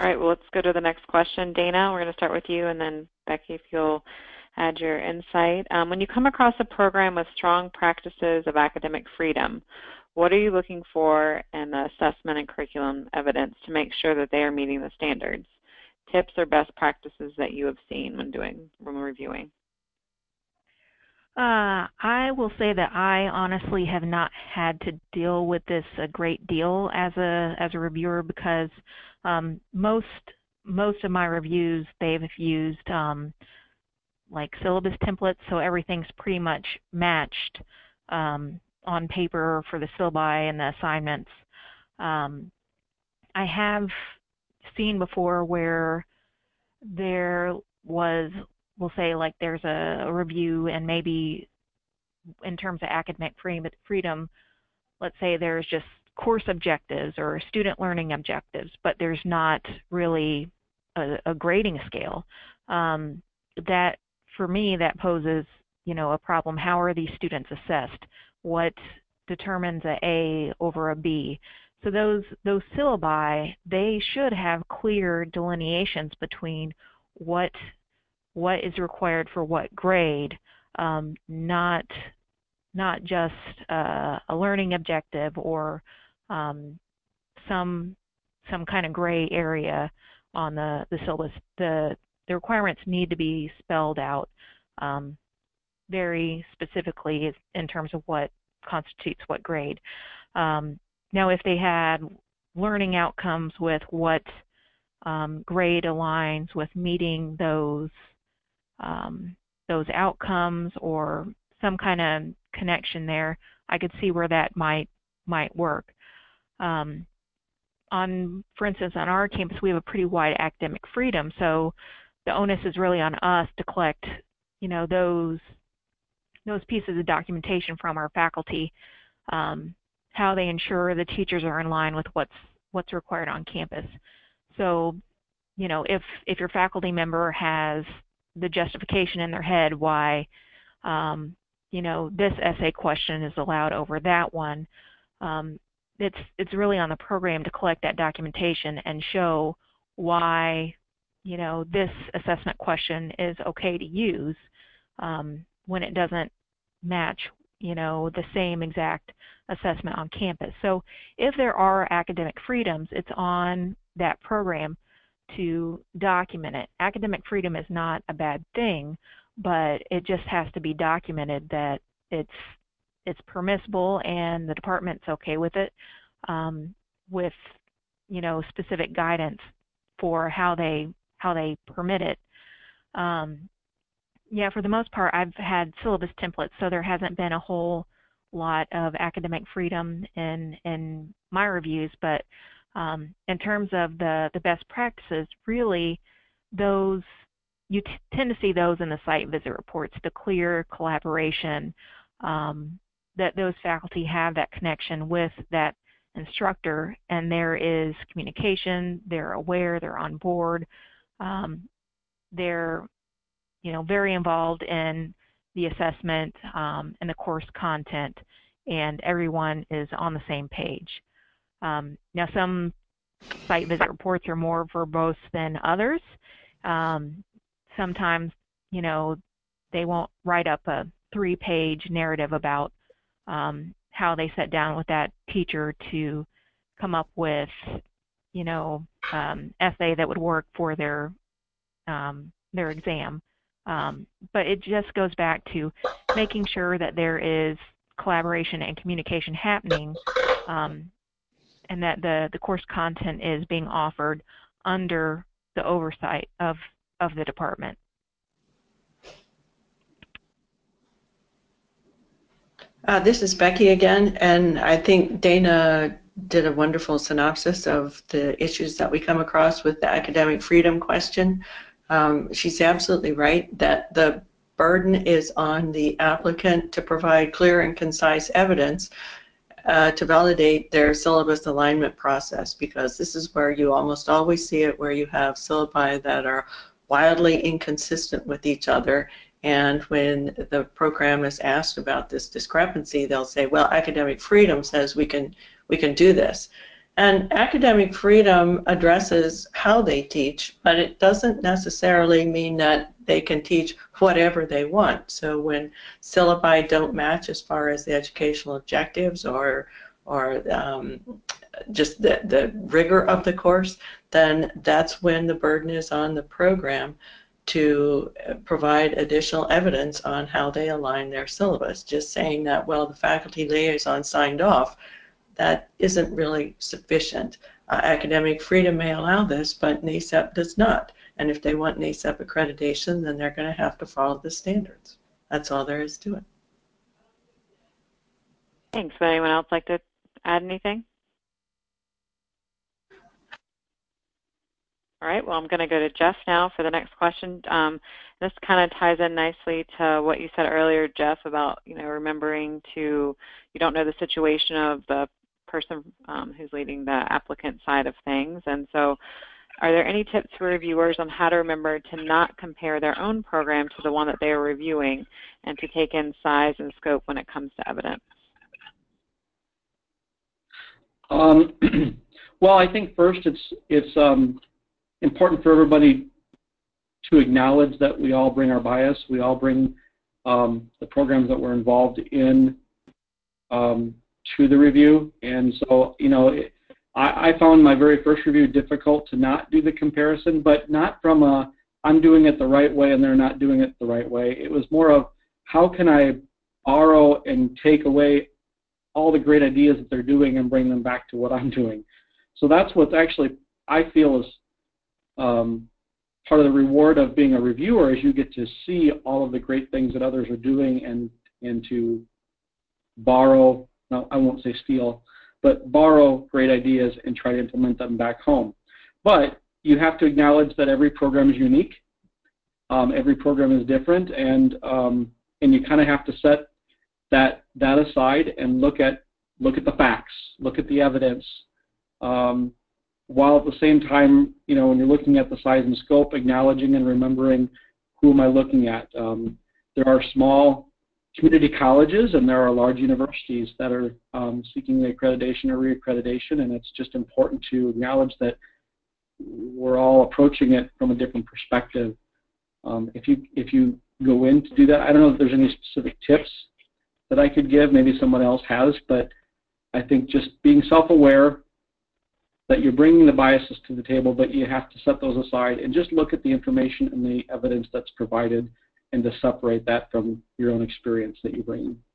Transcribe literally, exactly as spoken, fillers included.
All right, well, let's go to the next question. Dana, we're going to start with you, and then Becky, if you'll add your insight. Um, when you come across a program with strong practices of academic freedom, what are you looking for in the assessment and curriculum evidence to make sure that they are meeting the standards? Tips or best practices that you have seen when doing, when reviewing? Uh, I will say that I honestly have not had to deal with this a great deal as a as a reviewer because um, most most of my reviews they've used um, like syllabus templates, so everything's pretty much matched um, on paper for the syllabi and the assignments. Um, I have seen before where there was, we'll say like there's a, a review and maybe in terms of academic freedom, let's say there's just course objectives or student learning objectives, but there's not really a, a grading scale. Um, that, for me, that poses, you know, a problem. How are these students assessed? What determines a A over a B? So those those syllabi, they should have clear delineations between what what is required for what grade, um, not not just uh, a learning objective or um, some some kind of gray area on the the syllabus. The the requirements need to be spelled out um, very specifically in terms of what constitutes what grade. Um, now, if they had learning outcomes with what um, grade aligns with meeting those um, those outcomes or some kind of connection there, I could see where that might might work. Um, on, for instance, on our campus, we have a pretty wide academic freedom, so the onus is really on us to collect, you know, those those pieces of documentation from our faculty, um, how they ensure the teachers are in line with what's what's required on campus. So, you know, if if your faculty member has the justification in their head why, um, you know, this essay question is allowed over that one, um, it's it's really on the program to collect that documentation and show why, you know, this assessment question is okay to use um, when it doesn't match, you know, the same exact assessment on campus. So if there are academic freedoms, it's on that program to document it. Academic freedom is not a bad thing, but it just has to be documented that it's it's permissible and the department's okay with it, um, with, you know, specific guidance for how they how they permit it. Um, yeah, for the most part, I've had syllabus templates, so there hasn't been a whole lot of academic freedom in in my reviews. But um, in terms of the the best practices, really, those you t tend to see those in the site visit reports. The clear collaboration, um, that those faculty have that connection with that instructor, and there is communication. They're aware. They're on board. Um, they're you know, very involved in the assessment um, and the course content, and everyone is on the same page. Um, now, some site visit reports are more verbose than others. Um, sometimes, you know, they won't write up a three-page narrative about um, how they sat down with that teacher to come up with, you know, um, essay that would work for their um, their exam. Um, but it just goes back to making sure that there is collaboration and communication happening, um, and that the, the course content is being offered under the oversight of, of the department. Uh, this is Becky again, and I think Dana did a wonderful synopsis of the issues that we come across with the academic freedom question. Um, she's absolutely right that the burden is on the applicant to provide clear and concise evidence uh, to validate their syllabus alignment process, because this is where you almost always see it, where you have syllabi that are wildly inconsistent with each other. And when the program is asked about this discrepancy, they'll say, well, academic freedom says we can we can do this. And academic freedom addresses how they teach, but it doesn't necessarily mean that they can teach whatever they want. So when syllabi don't match as far as the educational objectives or or um, just the, the rigor of the course, then that's when the burden is on the program to provide additional evidence on how they align their syllabus. Just saying that, well, the faculty liaison signed off, that isn't really sufficient. Uh, academic freedom may allow this, but NACEP does not. And if they want NACEP accreditation, then they're going to have to follow the standards. That's all there is to it. Thanks. Would anyone else like to add anything? All right, well, I'm going to go to Jeff now for the next question. Um, this kind of ties in nicely to what you said earlier, Jeff, about, you know, remembering to, you don't know the situation of the person um, who's leading the applicant side of things. And so are there any tips for reviewers on how to remember to not compare their own program to the one that they are reviewing and to take in size and scope when it comes to evidence? Um, well, I think first it's, it's um, important for everybody to acknowledge that we all bring our bias. We all bring um, the programs that we're involved in um, to the review. And so, you know, it, I, I found my very first review difficult to not do the comparison, but not from a, I'm doing it the right way and they're not doing it the right way. It was more of, how can I borrow and take away all the great ideas that they're doing and bring them back to what I'm doing. So that's what's actually, I feel, is um, part of the reward of being a reviewer, is you get to see all of the great things that others are doing and, and to borrow, no, I won't say steal, but borrow great ideas and try to implement them back home. But you have to acknowledge that every program is unique. Um, every program is different, and um, and you kind of have to set that that aside and look at look at the facts, look at the evidence, um, while at the same time, you know, when you're looking at the size and scope, acknowledging and remembering, who am I looking at? Um, there are small community colleges and there are large universities that are um, seeking the accreditation or reaccreditation, and it's just important to acknowledge that we're all approaching it from a different perspective. Um, if you if you go in to do that, I don't know if there's any specific tips that I could give. Maybe someone else has, but I think just being self-aware that you're bringing the biases to the table, but you have to set those aside and just look at the information and the evidence that's provided, and to separate that from your own experience that you bring.